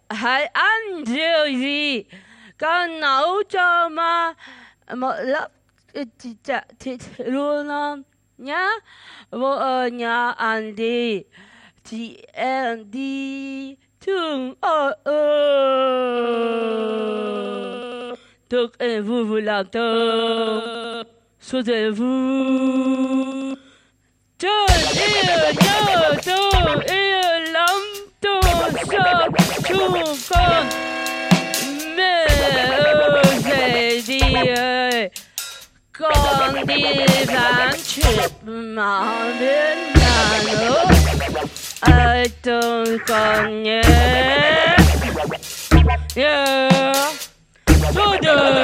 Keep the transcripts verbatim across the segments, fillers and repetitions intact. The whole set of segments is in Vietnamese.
hãy ăn điều gì? Con nấu cho ma một lớp thịt thịt luôn không nhá? Vô ở nhà ăn đi. Chị em đi thương ơi ơi. Thức em vui vui làm thơ. Số giờ vui. Trời yêu nhớ tôi yêu lắm tôi sợ chúng con. Mẹ ơi dậy đi ơi. Con đi bán chuyện mà biết nhà nữa. Ai thương con nhé. Yeah. Số giờ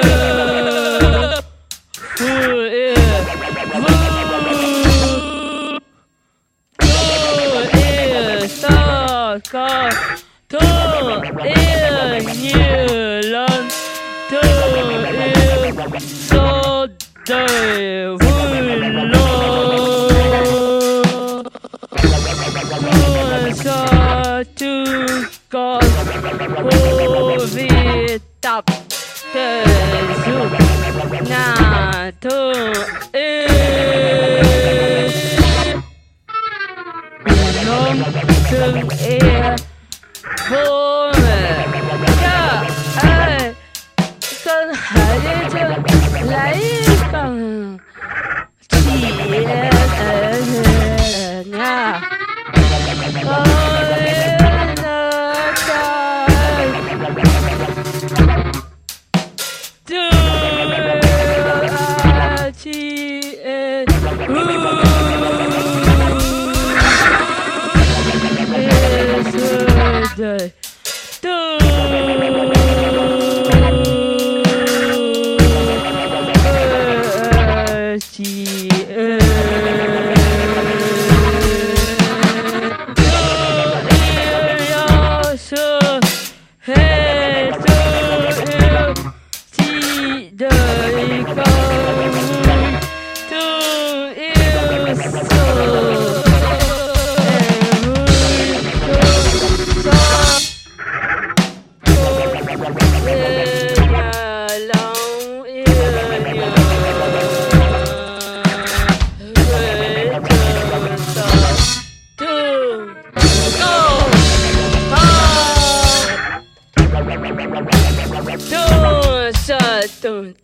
vui yêu vui. Con thương yêu nhiều lần thương yêu suốt đời vui luôn thương cho chúng con vô vi tập thể dục nhà thương yêu non thương yêu vô mẹ cha ơi con hãy đi cho lấy bằng chị ở nhà ôi nó trời thương chị em đời từ chị ơi yêu sơ hết yêu chị đời con thương yêu sơ Don't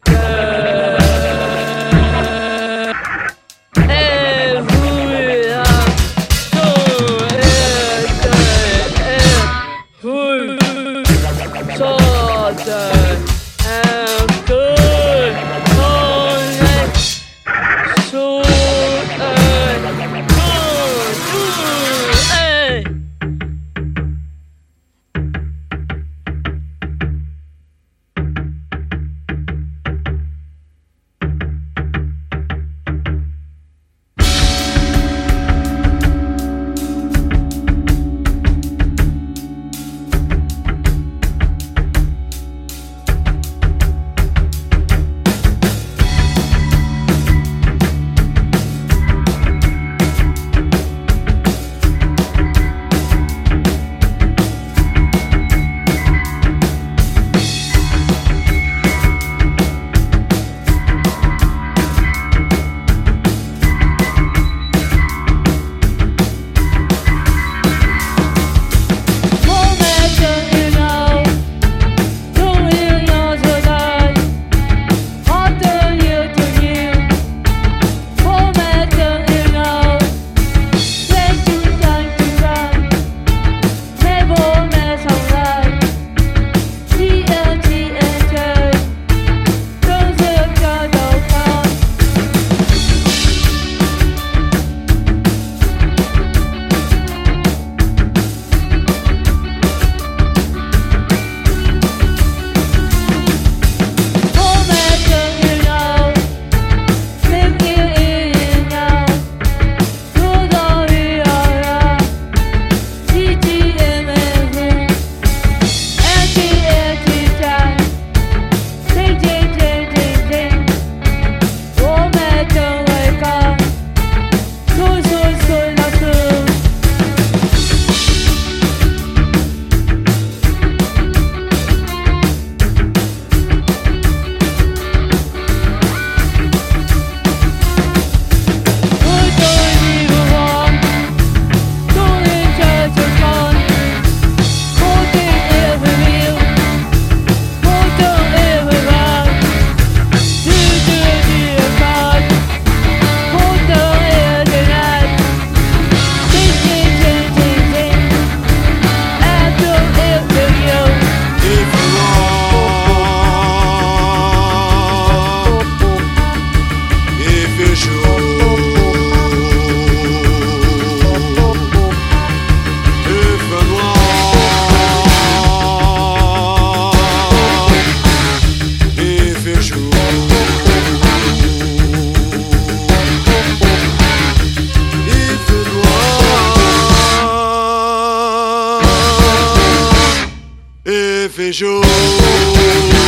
official.